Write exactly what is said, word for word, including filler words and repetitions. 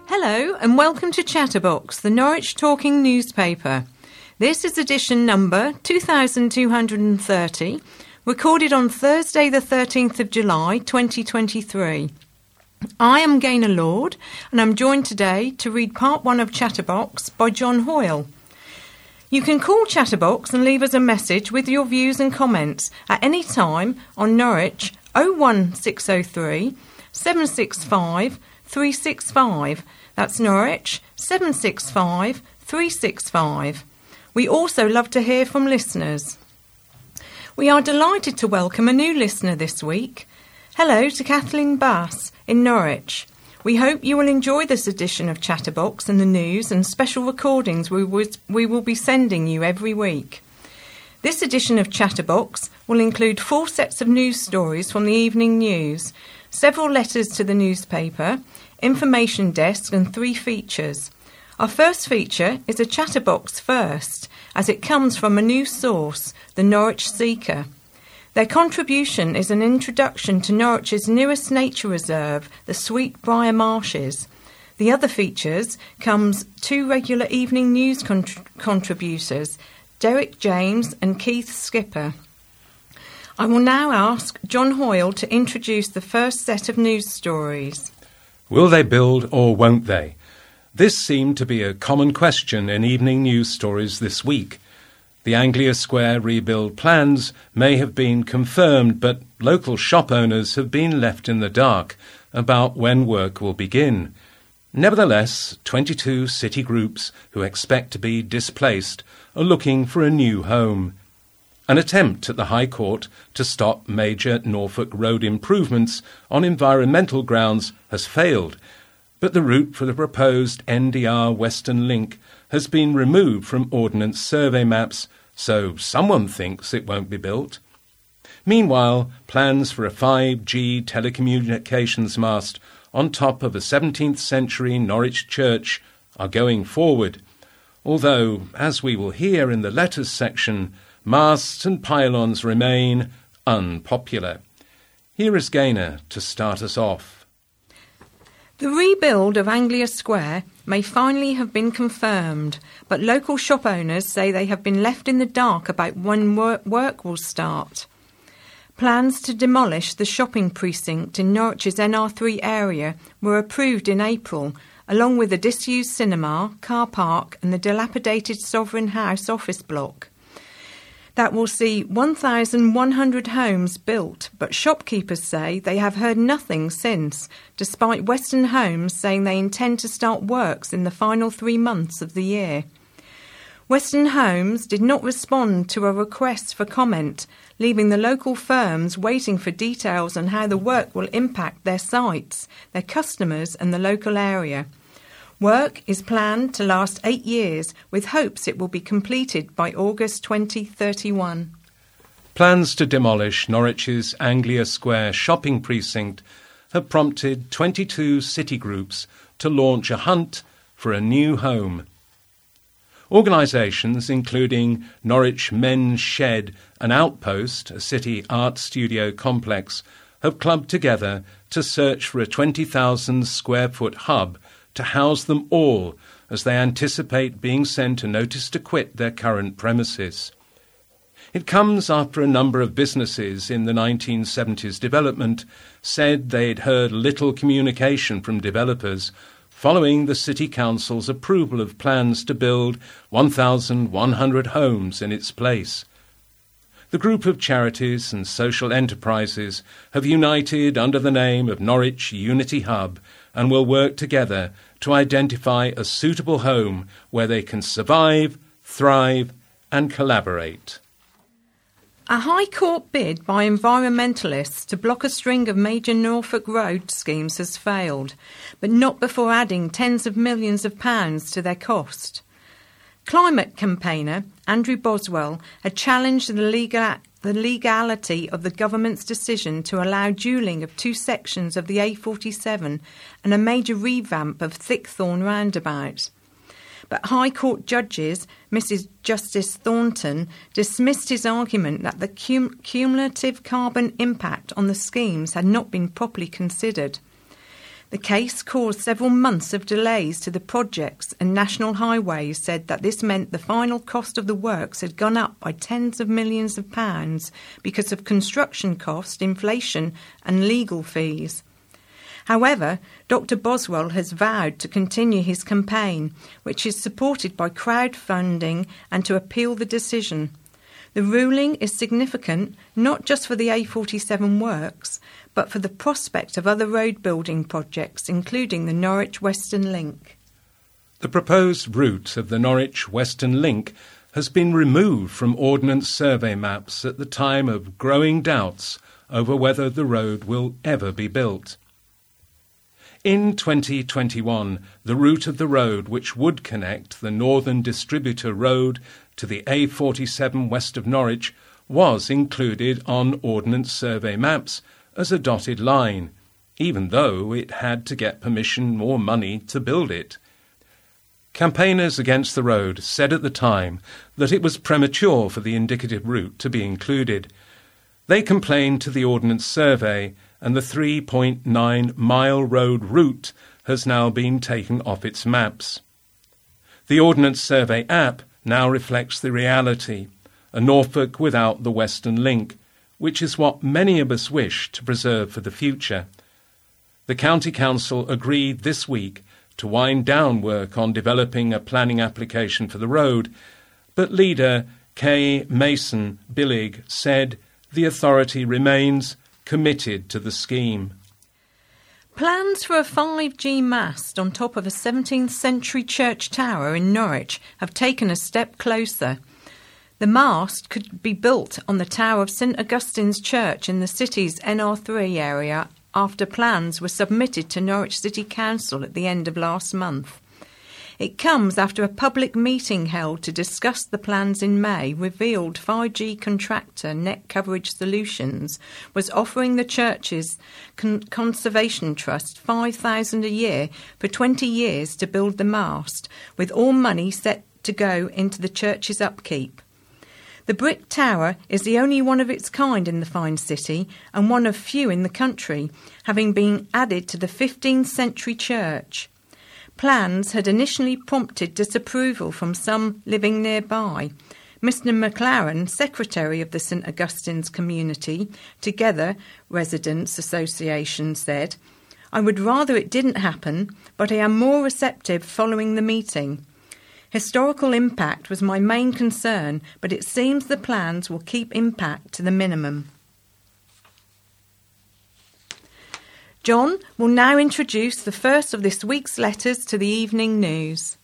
Hello and welcome to Chatterbox, the Norwich Talking newspaper. This is edition number two thousand two hundred thirty, recorded on Thursday the thirteenth of July twenty twenty-three. I am Gaynor Lord and I'm joined today to read part one of Chatterbox by John Hoyle. You can call Chatterbox and leave us a message with your views and comments at any time on Norwich oh one six oh three, seven six five, three six five. That's Norwich seven six five, three six five. We also love to hear from listeners. We are delighted to welcome a new listener this week. Hello to Kathleen Bass in Norwich. We hope you will enjoy this edition of Chatterbox and the news and special recordings we, would, we will be sending you every week. This edition of Chatterbox will include four sets of news stories from the evening news, several letters to the newspaper, information desk and three features. Our first feature is a Chatterbox First, as it comes from a new source, the Norwich Seeker. Their contribution is an introduction to Norwich's newest nature reserve, the Sweetbriar Marshes. The other features comes two regular evening news contr- contributors, Derek James and Keith Skipper. I will now ask John Hoyle to introduce the first set of news stories. Will they build or won't they? This seemed to be a common question in evening news stories this week. The Anglia Square rebuild plans may have been confirmed, but local shop owners have been left in the dark about when work will begin. Nevertheless, twenty-two city groups who expect to be displaced are looking for a new home. An attempt at the High Court to stop major Norfolk road improvements on environmental grounds has failed, but the route for the proposed N D R Western Link has been removed from Ordnance Survey maps, so someone thinks it won't be built. Meanwhile, plans for a five G telecommunications mast on top of a seventeenth century Norwich church are going forward, although, as we will hear in the letters section, masts and pylons remain unpopular. Here is Gaynor to start us off. The rebuild of Anglia Square may finally have been confirmed, but local shop owners say they have been left in the dark about when work will start. Plans to demolish the shopping precinct in Norwich's N R three area were approved in April, along with a disused cinema, car park and the dilapidated Sovereign House office block. That will see one thousand one hundred homes built, but shopkeepers say they have heard nothing since, despite Western Homes saying they intend to start works in the final three months of the year. Western Homes did not respond to a request for comment, leaving the local firms waiting for details on how the work will impact their sites, their customers and the local area. Work is planned to last eight years, with hopes it will be completed by August twenty thirty-one. Plans to demolish Norwich's Anglia Square shopping precinct have prompted twenty-two city groups to launch a hunt for a new home. Organisations including Norwich Men's Shed and Outpost, a city art studio complex, have clubbed together to search for a twenty thousand square foot hub to house them all as they anticipate being sent a notice to quit their current premises. It comes after a number of businesses in the nineteen seventies development said they'd heard little communication from developers following the City Council's approval of plans to build one thousand one hundred homes in its place. The group of charities and social enterprises have united under the name of Norwich Unity Hub and will work together to identify a suitable home where they can survive, thrive and collaborate. A High Court bid by environmentalists to block a string of major Norfolk road schemes has failed, but not before adding tens of millions of pounds to their cost. Climate campaigner Andrew Boswell had challenged the, legal, the legality of the government's decision to allow dualling of two sections of the A forty-seven and a major revamp of Thickthorne roundabout. But High Court judges, Missus Justice Thornton, dismissed his argument that the cum- cumulative carbon impact on the schemes had not been properly considered. The case caused several months of delays to the projects, and National Highways said that this meant the final cost of the works had gone up by tens of millions of pounds because of construction cost, inflation and legal fees. However, Doctor Boswell has vowed to continue his campaign, which is supported by crowdfunding, and to appeal the decision. The ruling is significant not just for the A forty-seven works, but for the prospect of other road building projects, including the Norwich Western Link. The proposed route of the Norwich Western Link has been removed from Ordnance Survey maps at the time of growing doubts over whether the road will ever be built. In twenty twenty-one, the route of the road which would connect the Northern Distributor Road to the A forty-seven west of Norwich was included on Ordnance Survey maps as a dotted line, even though it had to get permission or money to build it. Campaigners against the road said at the time that it was premature for the indicative route to be included. They complained to the Ordnance Survey, and the three point nine mile road route has now been taken off its maps. The Ordnance Survey app now reflects the reality, a Norfolk without the Western Link, which is what many of us wish to preserve for the future. The County Council agreed this week to wind down work on developing a planning application for the road, but leader Kay Mason Billig said the authority remains committed to the scheme. Plans for a five G mast on top of a seventeenth century church tower in Norwich have taken a step closer. The mast could be built on the tower of St Augustine's Church in the city's N R three area after plans were submitted to Norwich City Council at the end of last month. It comes after a public meeting held to discuss the plans in May revealed five G contractor Net Coverage Solutions was offering the church's Con- Conservation Trust five thousand dollars a year for twenty years to build the mast, with all money set to go into the church's upkeep. The brick tower is the only one of its kind in the fine city and one of few in the country, having been added to the fifteenth century church. Plans had initially prompted disapproval from some living nearby. Mister McLaren, secretary of the St Augustine's community, Together Residents Association, said, "I would rather it didn't happen, but I am more receptive following the meeting. Historical impact was my main concern, but it seems the plans will keep impact to the minimum." John will now introduce the first of this week's letters to the evening news.